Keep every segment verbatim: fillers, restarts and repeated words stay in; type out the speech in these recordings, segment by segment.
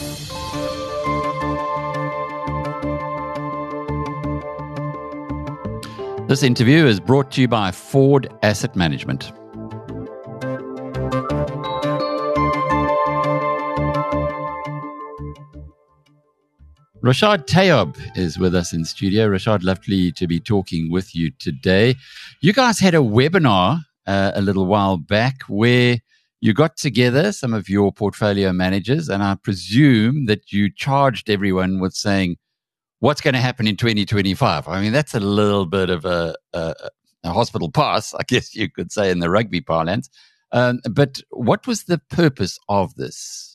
This interview is brought to you by Ford Asset Management. Rashad Tayob is with us in studio. Rashad, lovely to be talking with you today. You guys had a webinar uh, a little while back where you got together some of your portfolio managers, and I presume that you charged everyone with saying, what's going to happen in twenty twenty-five? I mean, that's a little bit of a, a, a hospital pass, I guess you could say in the rugby parlance. Um, but what was the purpose of this?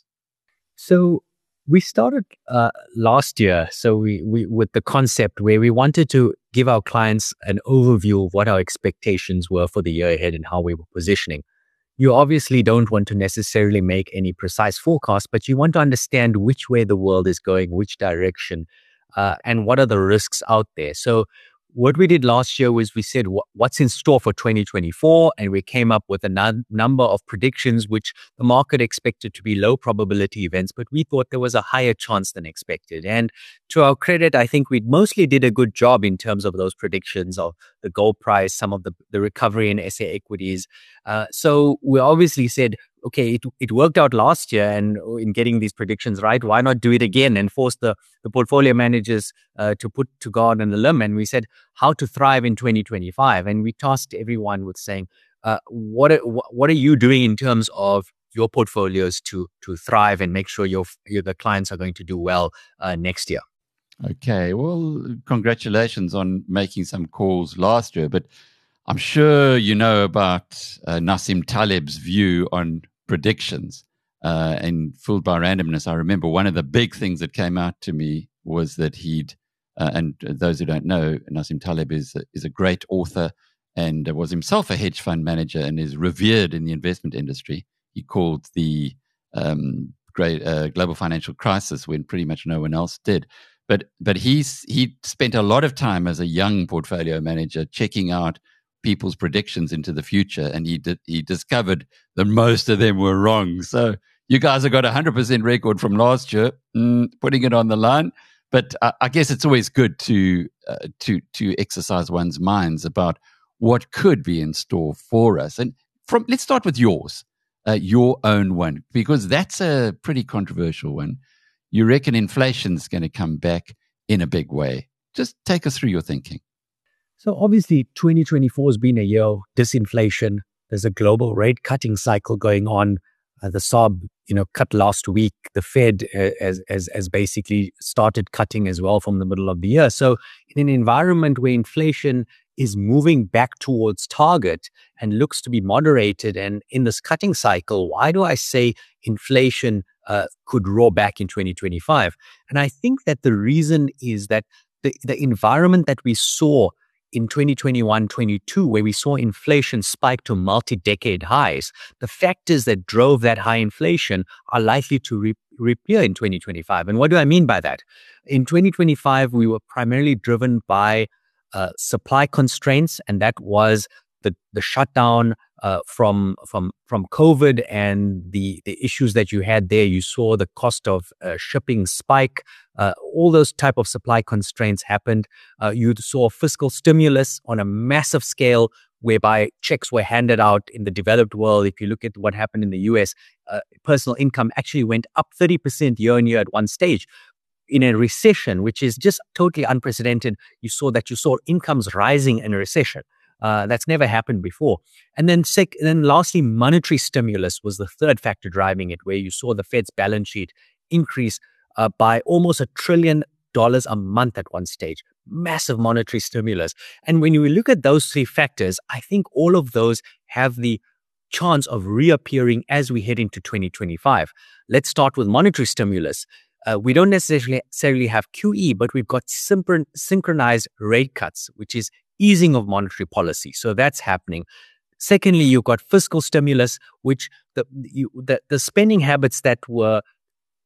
So we started uh, last year, so we, we with the concept where we wanted to give our clients an overview of what our expectations were for the year ahead and how we were positioning. You obviously don't want to necessarily make any precise forecast, but you want to understand which way the world is going, which direction, uh, and what are the risks out there. So what we did last year was we said, wh- what's in store for twenty twenty-four? And we came up with a n- number of predictions, which the market expected to be low probability events, but we thought there was a higher chance than expected. And to our credit, I think we mostly did a good job in terms of those predictions of the gold price, some of the, the recovery in S A equities. Uh, so we obviously said, okay, it, it worked out last year and in getting these predictions right, why not do it again and force the, the portfolio managers uh, to put to God on the limb? And we said, how to thrive in twenty twenty-five. And we tasked everyone with saying, uh, what, are, what are you doing in terms of your portfolios to to thrive and make sure your, your the clients are going to do well uh, next year? Okay, well, congratulations on making some calls last year, but I'm sure you know about uh, Nassim Taleb's view on predictions uh, and fooled by randomness. I remember one of the big things that came out to me was that he'd, uh, and those who don't know, Nassim Taleb is a, is a great author and was himself a hedge fund manager and is revered in the investment industry. He called the um, great uh, global financial crisis when pretty much no one else did. But but he's he spent a lot of time as a young portfolio manager checking out people's predictions into the future, and he did, he discovered that most of them were wrong. So you guys have got a one hundred percent record from last year, mm, putting it on the line. But I, I guess it's always good to uh, to to exercise one's minds about what could be in store for us. And from let's start with yours, uh, your own one, because that's a pretty controversial one. You reckon inflation's going to come back in a big way. Just take us through your thinking. So obviously, twenty twenty-four has been a year of disinflation. There's a global rate cutting cycle going on. Uh, the S A R B, you know, cut last week. The Fed uh, has, has, has basically started cutting as well from the middle of the year. So in an environment where inflation is moving back towards target and looks to be moderated, and in this cutting cycle, why do I say inflation uh, could roar back in twenty twenty-five? And I think that the reason is that the, the environment that we saw in twenty twenty-one twenty-two, where we saw inflation spike to multi-decade highs, the factors that drove that high inflation are likely to re- reappear in twenty twenty-five. And what do I mean by that? In twenty twenty-five, we were primarily driven by uh, supply constraints, and that was the, the shutdown uh, from from from COVID and the, the issues that you had there. You saw the cost of uh, shipping spike. Uh, all those type of supply constraints happened. Uh, you saw fiscal stimulus on a massive scale, whereby checks were handed out in the developed world. If you look at what happened in the U S, uh, personal income actually went up thirty percent year on year at one stage. In a recession, which is just totally unprecedented, you saw that you saw incomes rising in a recession. Uh, that's never happened before. And then, sec- and then lastly, monetary stimulus was the third factor driving it, where you saw the Fed's balance sheet increase uh, by almost a trillion dollars a month at one stage. Massive monetary stimulus. And when you look at those three factors, I think all of those have the chance of reappearing as we head into twenty twenty-five. Let's start with monetary stimulus. Uh, we don't necessarily, necessarily have Q E, but we've got synchron- synchronized rate cuts, which is easing of monetary policy. So that's happening. Secondly, you've got fiscal stimulus, which the, you, the, the spending habits that were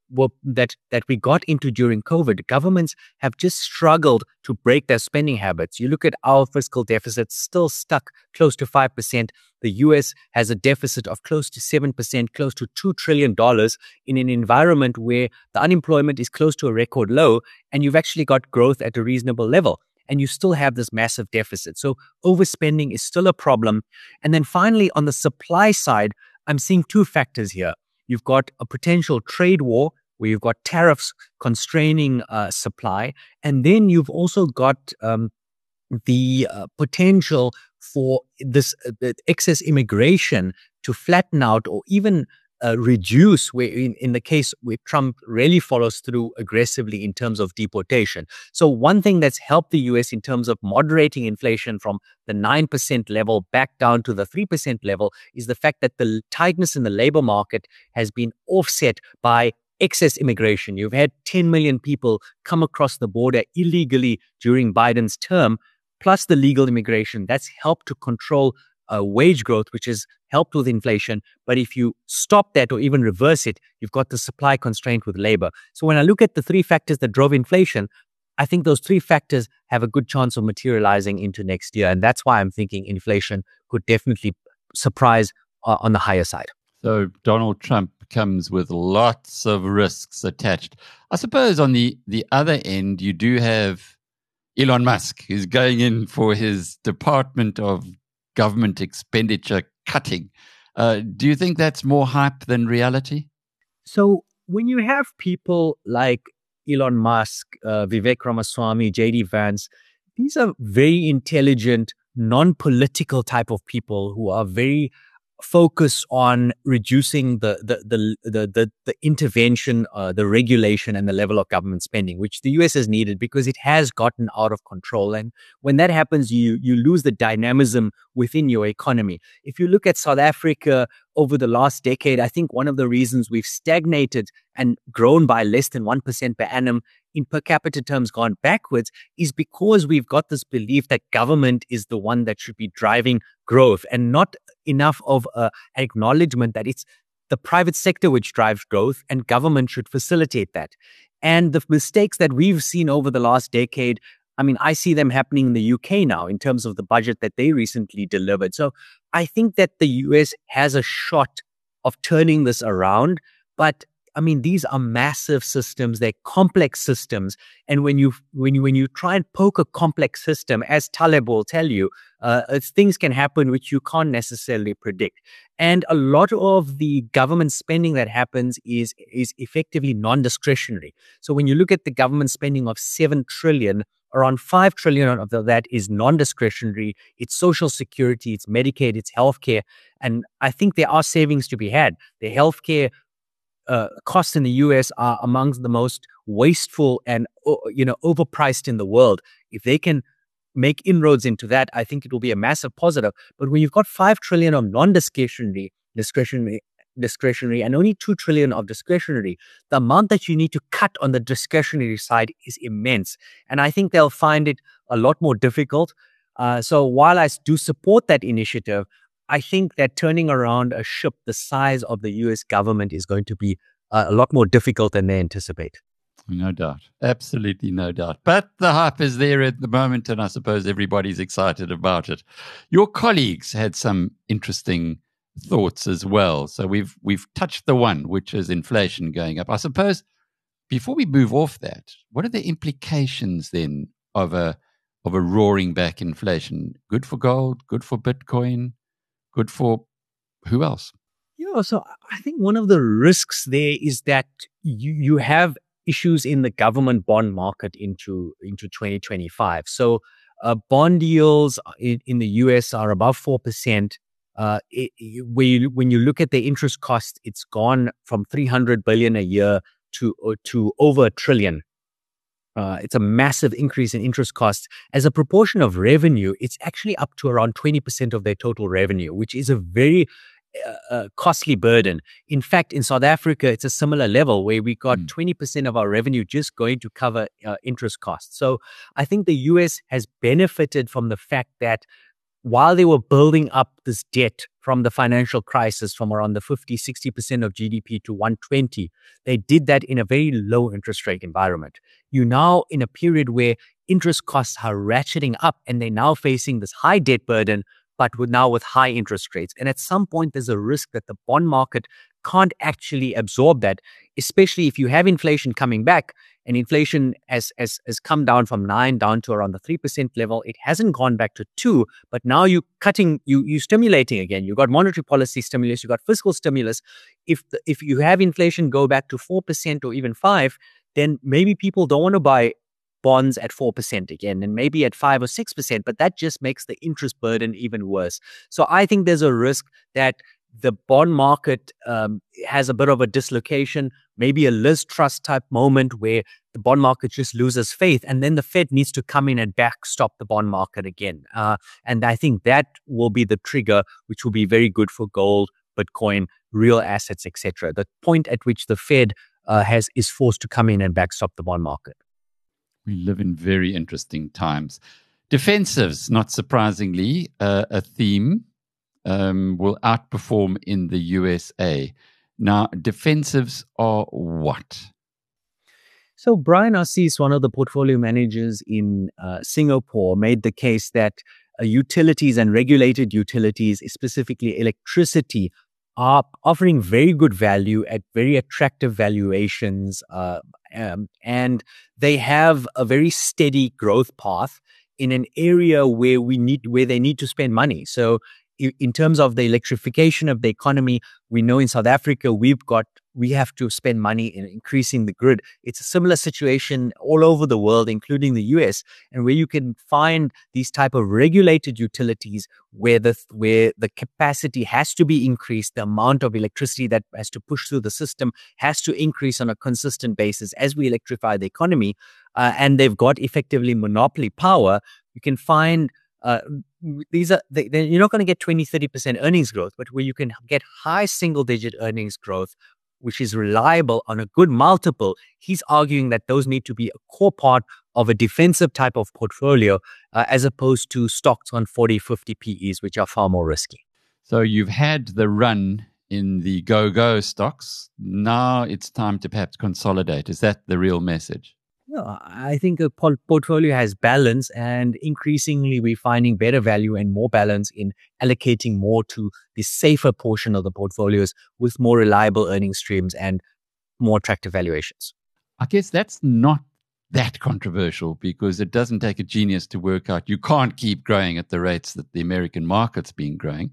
were, that that we got into during COVID, governments have just struggled to break their spending habits. You look at our fiscal deficit, still stuck close to five percent. The U S has a deficit of close to seven percent, close to two trillion dollars in an environment where the unemployment is close to a record low, and you've actually got growth at a reasonable level. And you still have this massive deficit. So overspending is still a problem. And then finally, on the supply side, I'm seeing two factors here. You've got a potential trade war where you've got tariffs constraining uh, supply. And then you've also got um, the uh, potential for this uh, excess immigration to flatten out or even uh, reduce, where in, in the case where Trump really follows through aggressively in terms of deportation. So one thing that's helped the U S in terms of moderating inflation from the nine percent level back down to the three percent level is the fact that the tightness in the labor market has been offset by excess immigration. You've had ten million people come across the border illegally during Biden's term, plus the legal immigration. That's helped to control uh, wage growth, which has helped with inflation. But if you stop that or even reverse it, you've got the supply constraint with labor. So when I look at the three factors that drove inflation, I think those three factors have a good chance of materializing into next year. And that's why I'm thinking inflation could definitely surprise uh, on the higher side. So Donald Trump comes with lots of risks attached. I suppose on the, the other end, you do have Elon Musk, who's going in for his Department of Government Expenditure cutting. Uh, do you think that's more hype than reality? So when you have people like Elon Musk, uh, Vivek Ramaswamy, J D Vance, these are very intelligent, non-political type of people who are very focused on reducing the the the the the, the intervention, uh, the regulation, and the level of government spending, which the U S has needed because it has gotten out of control. And when that happens, you you lose the dynamism within your economy. If you look at South Africa over the last decade, I think one of the reasons we've stagnated and grown by less than one percent per annum in per capita terms gone backwards is because we've got this belief that government is the one that should be driving growth and not enough of uh, an acknowledgement that it's the private sector which drives growth and government should facilitate that. And the mistakes that we've seen over the last decade, I mean, I see them happening in the U K now in terms of the budget that they recently delivered. So I think that the U S has a shot of turning this around, but I mean, these are massive systems. They're complex systems. And when you when you when you try and poke a complex system, as Taleb will tell you, uh, things can happen which you can't necessarily predict. And a lot of the government spending that happens is is effectively non-discretionary. So when you look at the government spending of seven trillion, around five trillion of that is non-discretionary. It's social security, it's Medicaid, it's healthcare. And I think there are savings to be had. The healthcare Uh, costs in the U S are amongst the most wasteful and you know overpriced in the world. If they can make inroads into that, I think it will be a massive positive. But when you've got five trillion of non-discretionary, discretionary, discretionary, and only two trillion of discretionary, the amount that you need to cut on the discretionary side is immense, and I think they'll find it a lot more difficult. Uh, so while I do support that initiative, I think that turning around a ship the size of the U S government is going to be uh, a lot more difficult than they anticipate. No doubt. Absolutely no doubt. But the hype is there at the moment, and I suppose everybody's excited about it. Your colleagues had some interesting thoughts as well. So we've we've touched the one, which is inflation going up. I suppose before we move off that, what are the implications then of a of a roaring back inflation? Good for gold, good for Bitcoin, good for who else? Yeah, so I think one of the risks there is that you, you have issues in the government bond market into, into twenty twenty-five. So uh, bond yields in, in the U S are above four percent. Uh, it, it, when, you, when you look at the interest cost, it's gone from three hundred billion a year to, uh, to over a trillion. Uh, it's a massive increase in interest costs. As a proportion of revenue, it's actually up to around twenty percent of their total revenue, which is a very uh, uh, costly burden. In fact, in South Africa, it's a similar level where we got mm. twenty percent of our revenue just going to cover uh, interest costs. So I think the U S has benefited from the fact that while they were building up this debt from the financial crisis from around the fifty, sixty percent of G D P to one hundred twenty, they did that in a very low interest rate environment. You're now in a period where interest costs are ratcheting up and they're now facing this high debt burden, but with now with high interest rates. And at some point, there's a risk that the bond market can't actually absorb that, especially if you have inflation coming back. And inflation has, has, has come down from nine down to around the three percent level. It hasn't gone back to two, but now you're cutting, you, you're stimulating again. You've got monetary policy stimulus, you've got fiscal stimulus. If the, if you have inflation go back to four percent or even five, then maybe people don't want to buy bonds at four percent again, and maybe at five or six percent, but that just makes the interest burden even worse. So I think there's a risk that the bond market um, has a bit of a dislocation, maybe a Liz Truss type moment where the bond market just loses faith, and then the Fed needs to come in and backstop the bond market again. Uh, and I think that will be the trigger, which will be very good for gold, Bitcoin, real assets, et cetera. The point at which the Fed uh, has is forced to come in and backstop the bond market. We live in very interesting times. Defensives, not surprisingly, uh, a theme. Um, will outperform in the U S A. Now, defensives are what? So Brian Assis, one of the portfolio managers in uh, Singapore, made the case that uh, utilities and regulated utilities, specifically electricity, are offering very good value at very attractive valuations, uh, um, and they have a very steady growth path in an area where we need where they need to spend money. So in terms of the electrification of the economy, we know in South Africa, we've got, we have to spend money in increasing the grid. It's a similar situation all over the world, including the U S, and where you can find these type of regulated utilities where the, where the capacity has to be increased, the amount of electricity that has to push through the system has to increase on a consistent basis as we electrify the economy, uh, and they've got effectively monopoly power. You can find Uh, these are they, you're not going to get twenty, thirty percent earnings growth, but where you can get high single digit earnings growth, which is reliable on a good multiple. He's arguing that those need to be a core part of a defensive type of portfolio, uh, as opposed to stocks on forty, fifty P Es, which are far more risky. So you've had the run in the go-go stocks. Now it's time to perhaps consolidate. Is that the real message? No, I think a portfolio has balance, and increasingly we're finding better value and more balance in allocating more to the safer portion of the portfolios with more reliable earning streams and more attractive valuations. I guess that's not that controversial because it doesn't take a genius to work out you can't keep growing at the rates that the American market's been growing.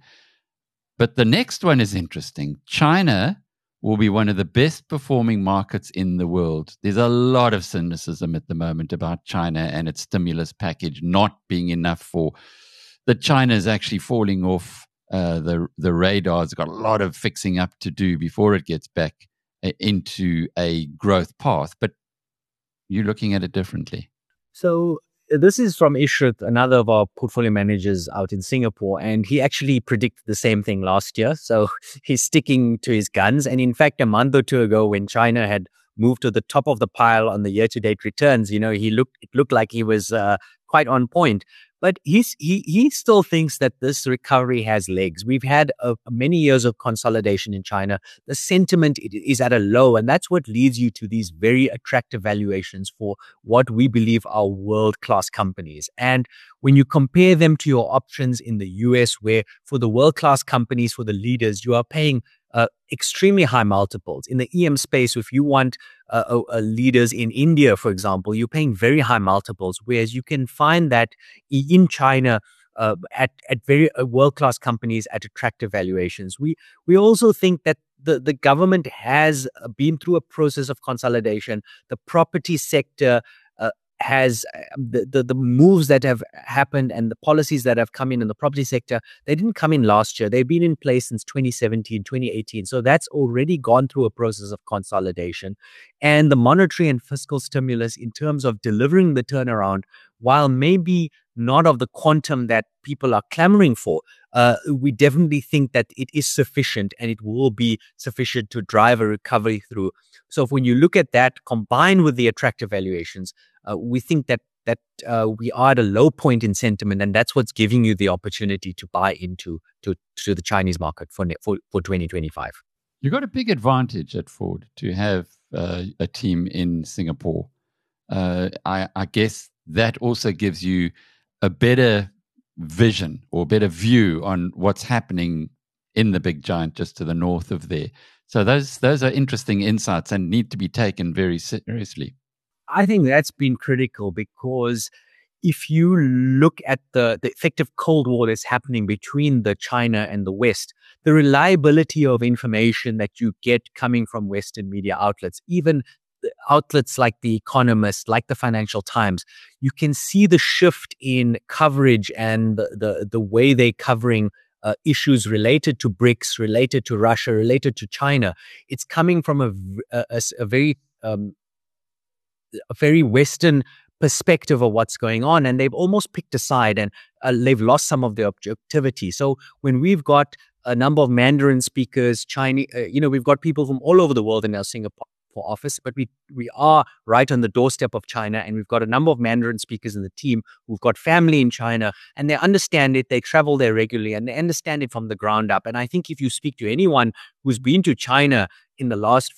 But the next one is interesting. China will be one of the best performing markets in the world. There's a lot of cynicism at the moment about China and its stimulus package not being enough for that. China is actually falling off uh, the the radar. It's got a lot of fixing up to do before it gets back uh, into a growth path. But you're looking at it differently. So this is from Ishrat, another of our portfolio managers out in Singapore, and he actually predicted the same thing last year. So he's sticking to his guns. And in fact, a month or two ago, when China had moved to the top of the pile on the year-to-date returns, you know, he looked it looked like he was uh, quite on point. But he's, he he still thinks that this recovery has legs. We've had uh, many years of consolidation in China. The sentiment is at a low, and that's what leads you to these very attractive valuations for what we believe are world-class companies. And when you compare them to your options in the U S, where for the world-class companies, for the leaders, you are paying uh, extremely high multiples. In the E M space, if you want uh, uh, uh, leaders in India, for example, you're paying very high multiples, whereas you can find that in China uh, at, at very uh, world-class companies at attractive valuations. We we also think that the, the government has been through a process of consolidation. The property sector uh, has the, the the moves that have happened and the policies that have come in in the property sector, they didn't come in last year. They've been in place since twenty seventeen, twenty eighteen. So that's already gone through a process of consolidation. And the monetary and fiscal stimulus in terms of delivering the turnaround, while maybe not of the quantum that people are clamoring for, uh, we definitely think that it is sufficient and it will be sufficient to drive a recovery through. So if when you look at that combined with the attractive valuations, uh, we think that that uh, we are at a low point in sentiment, and that's what's giving you the opportunity to buy into to, to the Chinese market for, for for twenty twenty-five. You got a big advantage at Ford to have uh, a team in Singapore. Uh, I, I guess that also gives you a better vision or better view on what's happening in the big giant just to the north of there. So those those are interesting insights and need to be taken very seriously. I think that's been critical because if you look at the, the effective Cold War that's happening between the China and the West, the reliability of information that you get coming from Western media outlets, even outlets like The Economist, like the Financial Times, you can see the shift in coverage and the, the, the way they're covering uh, issues related to BRICS, related to Russia, related to China. It's coming from a, a, a very um, a very Western perspective of what's going on, and they've almost picked a side, and uh, they've lost some of their objectivity. So when we've got a number of Mandarin speakers, Chinese, uh, you know, we've got people from all over the world in our Singapore office, but we we are right on the doorstep of China, and we've got a number of Mandarin speakers in the team who've got family in China, and they understand it. They travel there regularly, and they understand it from the ground up. And I think if you speak to anyone who's been to China in the last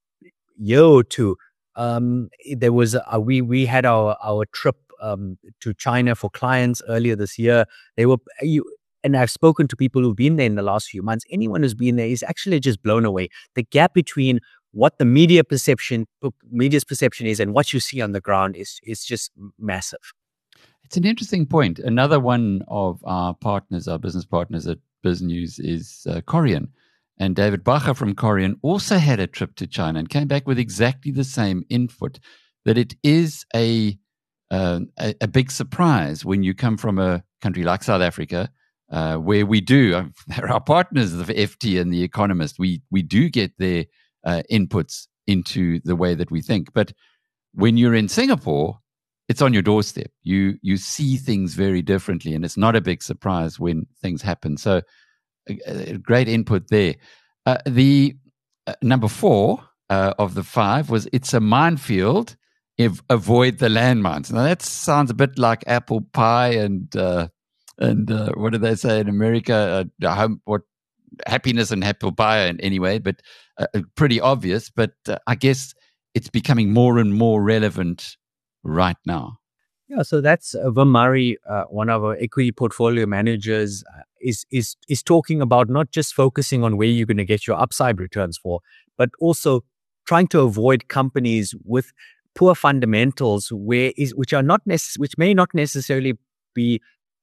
year or two, Um, there was a, we we had our our trip um, to China for clients earlier this year. They were you, and I've spoken to people who've been there in the last few months. Anyone who's been there is actually just blown away. The gap between what the media perception, media's perception is, and what you see on the ground is is just massive. It's an interesting point. Another one of our partners, our business partners at BizNews, is uh, Corian. And David Bacher from Corian also had a trip to China and came back with exactly the same input, that it is a, uh, a, a big surprise when you come from a country like South Africa, uh, where we do, uh, they're our partners, the F T and The Economist, we, we do get their uh, inputs into the way that we think. But when you're in Singapore, it's on your doorstep. You, you see things very differently, and it's not a big surprise when things happen. So, A, a great input there. Uh, the uh, number four uh, of the five was it's a minefield. If, avoid the landmines. Now that sounds a bit like apple pie and uh, and uh, what do they say in America? Uh, home, what happiness and apple pie, and anyway, but uh, pretty obvious. But uh, I guess it's becoming more and more relevant right now. Yeah, so that's uh, Wim Murray, uh, one of our equity portfolio managers, uh, is is is talking about not just focusing on where you're going to get your upside returns for, but also trying to avoid companies with poor fundamentals, where is which are not necess- which may not necessarily be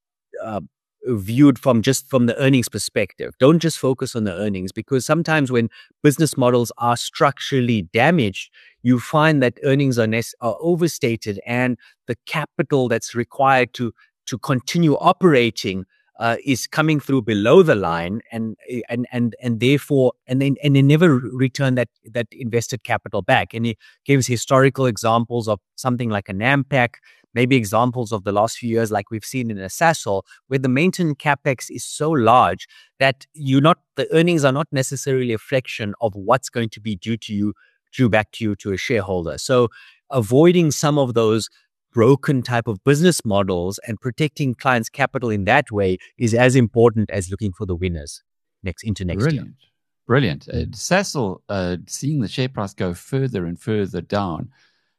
uh, viewed from just from the earnings perspective. Don't just focus on the earnings, because sometimes when business models are structurally damaged, you find that earnings are, ne- are overstated, and the capital that's required to to continue operating uh, is coming through below the line, and and and and therefore and then and they never return that that invested capital back. And he gives historical examples of something like a Nampak, maybe examples of the last few years, like we've seen in a Sasol, where the maintenance capex is so large that you not the earnings are not necessarily a reflection of what's going to be due to you, due back to you to a shareholder. So avoiding some of those broken type of business models and protecting clients' capital in that way is as important as looking for the winners next into next Brilliant. year. Brilliant. Uh, Sasol, uh, seeing the share price go further and further down,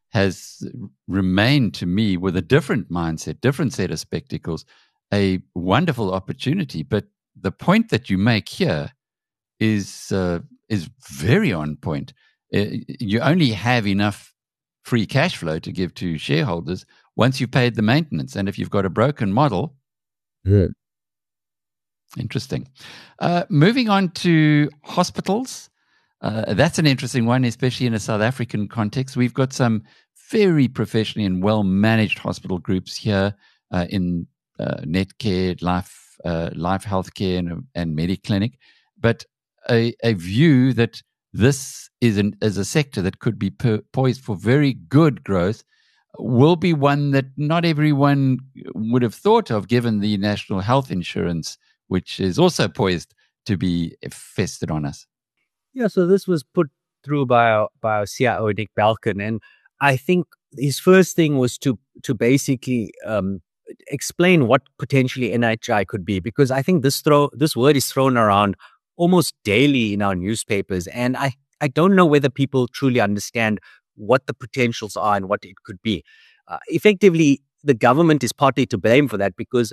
has remained to me, with a different mindset, different set of spectacles, a wonderful opportunity. But the point that you make here is uh, is very on point. Uh, you only have enough free cash flow to give to shareholders once you've paid the maintenance. And if you've got a broken model, yeah. Interesting. Uh, moving on to hospitals. Uh, that's an interesting one, especially in a South African context. We've got some very professionally and well-managed hospital groups here uh, in uh, Netcare, Life, uh, Life Healthcare, and, and Mediclinic. But a, a view that this is, an, is a sector that could be per, poised for very good growth will be one that not everyone would have thought of, given the national health insurance, which is also poised to be fested on us. Yeah, so this was put through by our, by our C I O, Nick Balkin. And I think his first thing was to to basically um, explain what potentially N H I could be, because I think this throw this word is thrown around almost daily in our newspapers, and I I don't know whether people truly understand what the potentials are and what it could be. Uh, effectively, the government is partly to blame for that, because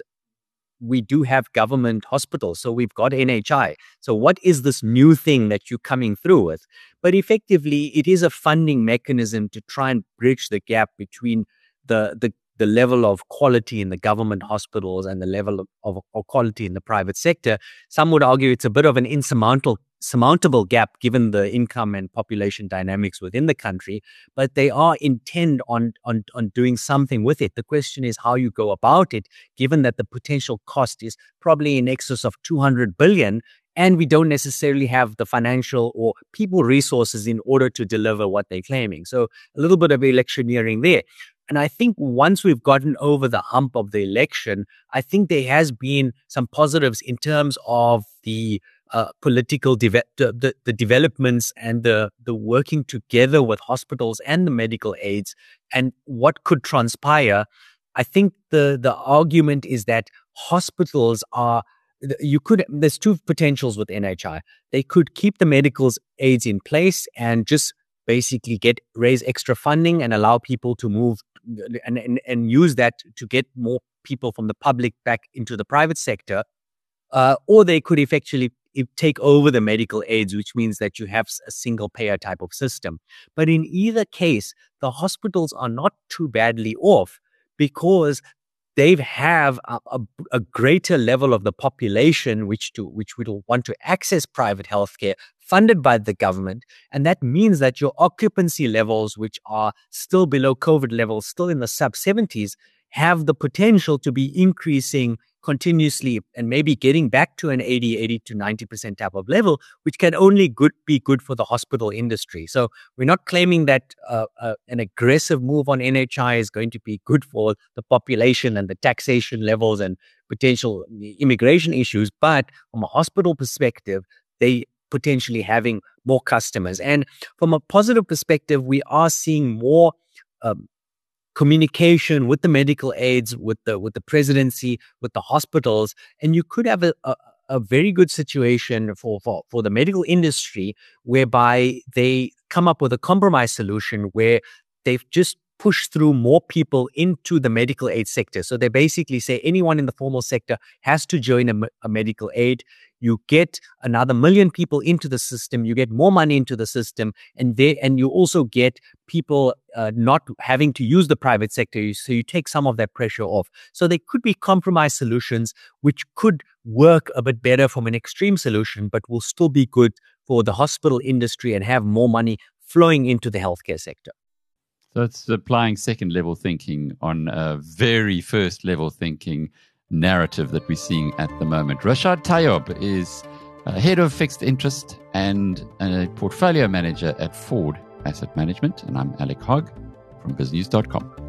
we do have government hospitals. So we've got N H I. So what is this new thing that you're coming through with? But effectively, it is a funding mechanism to try and bridge the gap between the, the, the level of quality in the government hospitals and the level of, of, of quality in the private sector. Some would argue it's a bit of an insurmountable surmountable gap given the income and population dynamics within the country, but they are intent on, on, on doing something with it. The question is how you go about it, given that the potential cost is probably in excess of two hundred billion, and we don't necessarily have the financial or people resources in order to deliver what they're claiming. So a little bit of electioneering there. And I think once we've gotten over the hump of the election, I think there has been some positives in terms of the Uh, political de- the, the developments and the the working together with hospitals and the medical aids and what could transpire. I think the the argument is that hospitals are you could there's two potentials with N H I. They could keep the medical aids in place and just basically get raise extra funding and allow people to move and and, and use that to get more people from the public back into the private sector, uh, or they could effectively take over the medical aids, which means that you have a single payer type of system. But in either case, the hospitals are not too badly off, because they have a, a, a greater level of the population which to which will want to access private healthcare funded by the government. And that means that your occupancy levels, which are still below COVID levels, still in the sub seventies, have the potential to be increasing continuously and maybe getting back to an eighty, eighty to ninety percent type of level, which can only good be good for the hospital industry. So we're not claiming that uh, uh, an aggressive move on N H I is going to be good for the population and the taxation levels and potential immigration issues. But from a hospital perspective, they potentially having more customers. And from a positive perspective, we are seeing more um, communication with the medical aids, with the with the presidency, with the hospitals, and you could have a, a, a very good situation for, for, for the medical industry, whereby they come up with a compromise solution where they've just pushed through more people into the medical aid sector. So they basically say anyone in the formal sector has to join a, a medical aid. You get another million people into the system, you get more money into the system, and they, and you also get people uh, not having to use the private sector, so you take some of that pressure off. So there could be compromise solutions which could work a bit better from an extreme solution, but will still be good for the hospital industry and have more money flowing into the healthcare sector. So it's applying second level thinking on a very first level thinking narrative that we're seeing at the moment. Rashad Tayob is uh, head of fixed interest and a portfolio manager at Ford Asset Management. And I'm Alec Hogg from biznews dot com.